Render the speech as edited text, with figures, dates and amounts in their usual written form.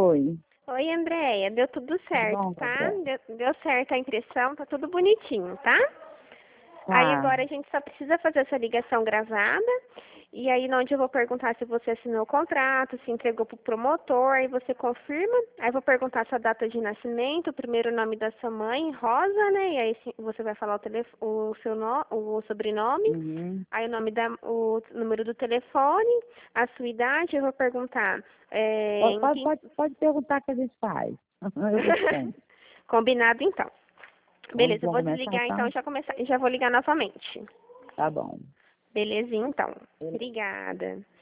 Oi. Oi, Andréia. Deu tudo Tudo certo, bom, tá? Gabriela? Deu certo a impressão, tá tudo bonitinho, tá? Aí Tá. agora a gente só precisa fazer essa ligação gravada. E aí, onde eu vou perguntar se você assinou o contrato, se entregou pro promotor, aí você confirma. Aí eu vou perguntar sua data de nascimento, o primeiro nome da sua mãe, Rosa, né? E aí você vai falar o seu o sobrenome, Uhum. aí o número do telefone, a sua idade. Eu vou perguntar Pode, em pode, que pode, pode perguntar que a gente faz. Eu respondo. Combinado, então. Beleza, eu Vamos vou começar, desligar, tá? então, já vou ligar novamente. Tá bom. Belezinha, então. Beleza. Obrigada.